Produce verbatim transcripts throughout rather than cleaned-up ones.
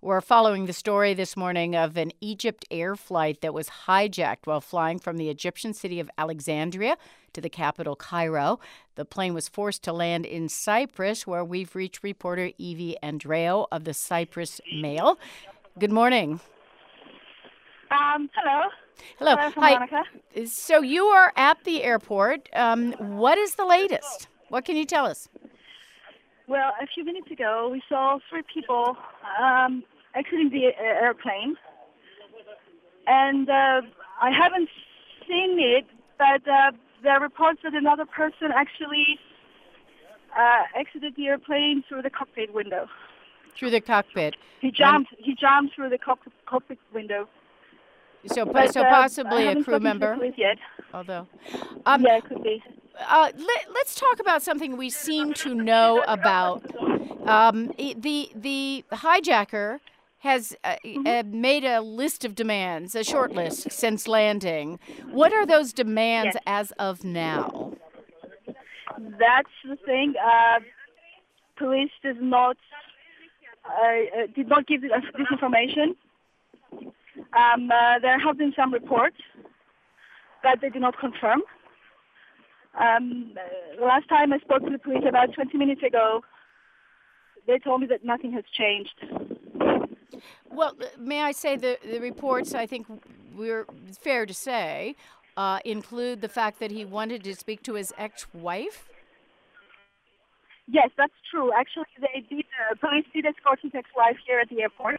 We're following the story this morning of an Egypt Air flight that was hijacked while flying from the Egyptian city of Alexandria to the capital, Cairo. The plane was forced to land in Cyprus, where we've reached reporter Evie Andreou of the Cyprus Mail. Good morning. Um, hello. Hello. Hello from Hi. Monica. So you are at the airport. Um, what is the latest? What can you tell us? Well, a few minutes ago, we saw three people um, exiting the uh, airplane. And uh, I haven't seen it, but uh, there are reports that another person actually uh, exited the airplane through the cockpit window. Through the cockpit. He jumped. And he jumped through the cock- cockpit window. So, But, so uh, possibly I a haven't crew spoken to the member. police yet. Although, um, yeah, it could be. Uh, let, let's talk about something we seem to know about. Um, the the hijacker has uh, Mm-hmm. uh, made a list of demands, a short list since landing. What are those demands Yes. as of now? That's the thing. Uh, police does not uh, uh, did not give this this information. Um, uh, there have been some reports, but they do not confirm. Um, uh, last time I spoke to the police about twenty minutes ago, they told me that nothing has changed. Well, may I say the the reports? I think we're it's fair to say uh, include the fact that he wanted to speak to his ex-wife. Yes, that's true. Actually, they did. Uh, police did escort his ex-wife here at the airport.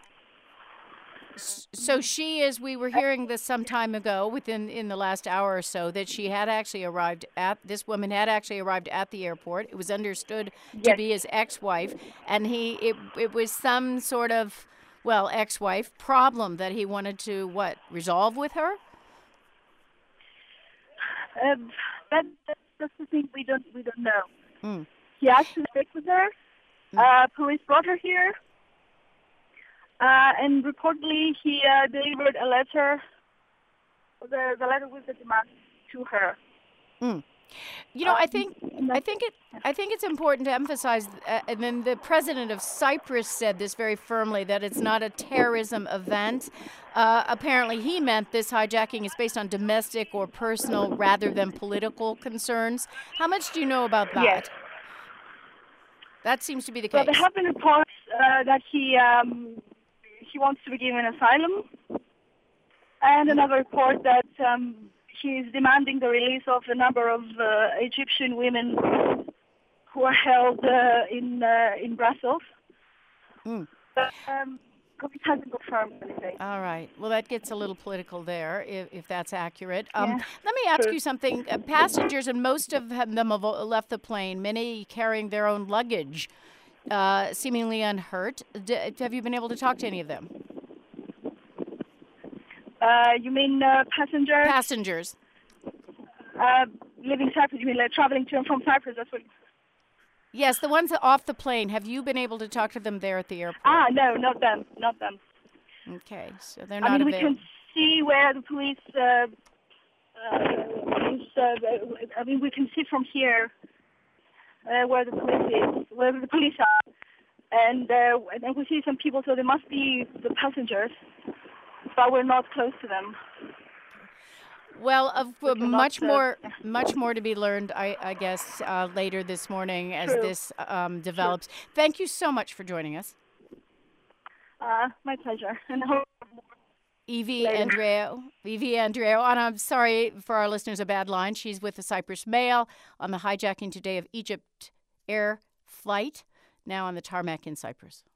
So she is, we were hearing this some time ago, within in the last hour or so, that she had actually arrived at, this woman had actually arrived at the airport. It was understood to Yes. be his ex-wife, and he, it, it was some sort of, well, ex-wife problem that he wanted to, what, resolve with her? Um, that, that, that's the thing we don't we don't know. Mm. He asked to speak with her. Uh, police brought her here. Uh, and reportedly, he uh, delivered a letter, the, the letter with the demand to her. Mm. You know, Um, I think I think it I think it's important to emphasize, uh, and then the president of Cyprus said this very firmly, that it's not a terrorism event. Uh, apparently, he meant this hijacking is based on domestic or personal rather than political concerns. How much do you know about that? Yes. That seems to be the Well, case. there have been reports uh, that he um, he wants to be given asylum, and another report that um, he is demanding the release of a number of uh, Egyptian women who are held uh, in uh, in Brussels. Mm. But um, police hasn't confirmed anything. All right. Well, that gets a little political there, if, if that's accurate. Um, Yeah, let me ask true. you something. Uh, passengers, and most of them have left the plane, many carrying their own luggage, uh, seemingly unhurt. D- have you been able to talk to any of them? Uh, you mean uh, passengers Passengers. uh, leaving Cyprus? You mean like traveling to and from Cyprus? That's what. Yes, the ones off the plane. Have you been able to talk to them there at the airport? Ah, no, not them, not them. Okay, so they're I not mean, we available. can see where the police. Uh, uh, is, uh, I mean, we can see from here uh, where the police is, where the police are, and uh, and we see some people. So they must be the passengers, but we're not close to them. Well, of uh, cannot, much uh, more, much more to be learned, I, I guess, uh, later this morning as True. this um, develops. Thank you so much for joining us. Uh, my pleasure. And I hope Evie Later. Andreou. Evie Andreou. And I'm sorry for our listeners, a bad line. She's with the Cyprus Mail on the hijacking today of Egypt Air flight, now on the tarmac in Cyprus.